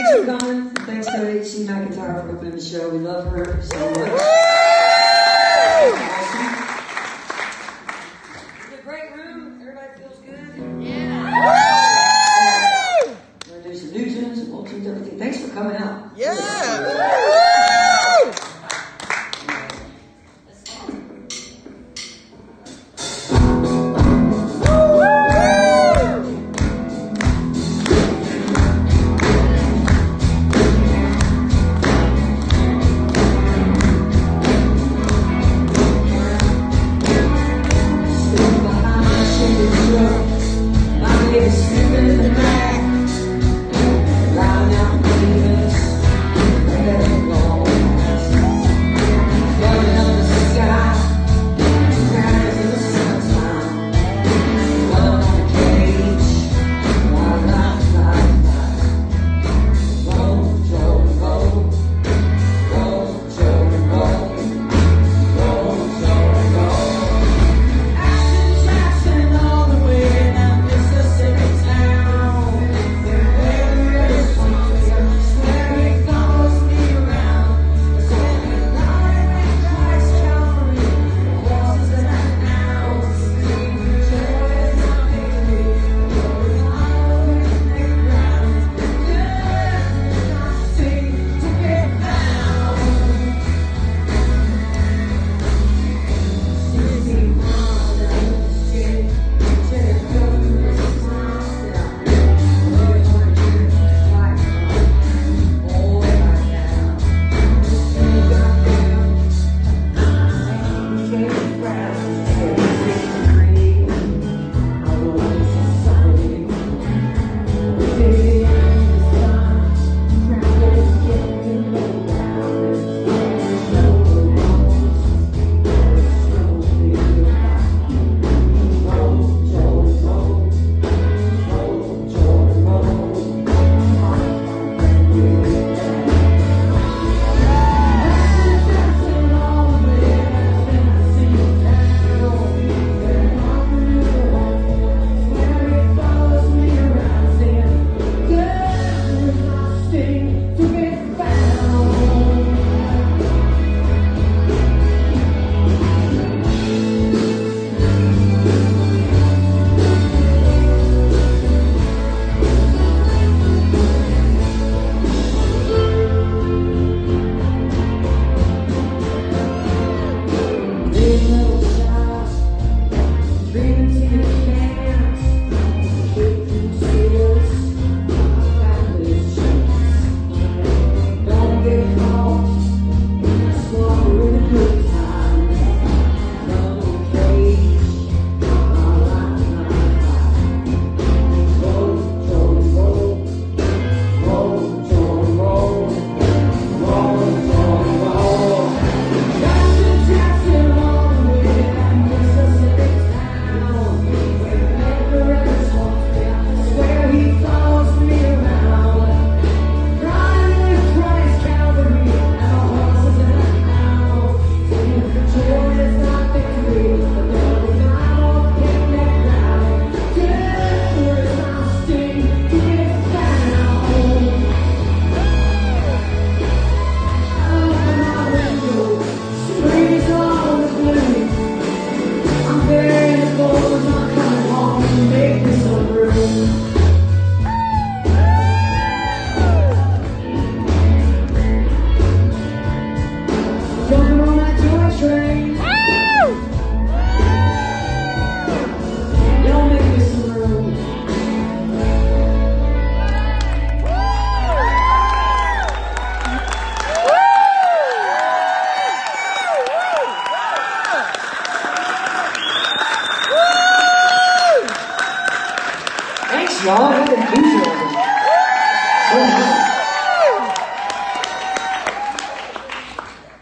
thanks for coming. Thanks to HC Mac Guitar for opening the show. We love her so much. Awesome. It's a great room. Everybody feels good. Yeah. We're going to do some new tunes and old tunes, everything. Thanks for coming out. Yeah. Thanks, y'all. What an intro. So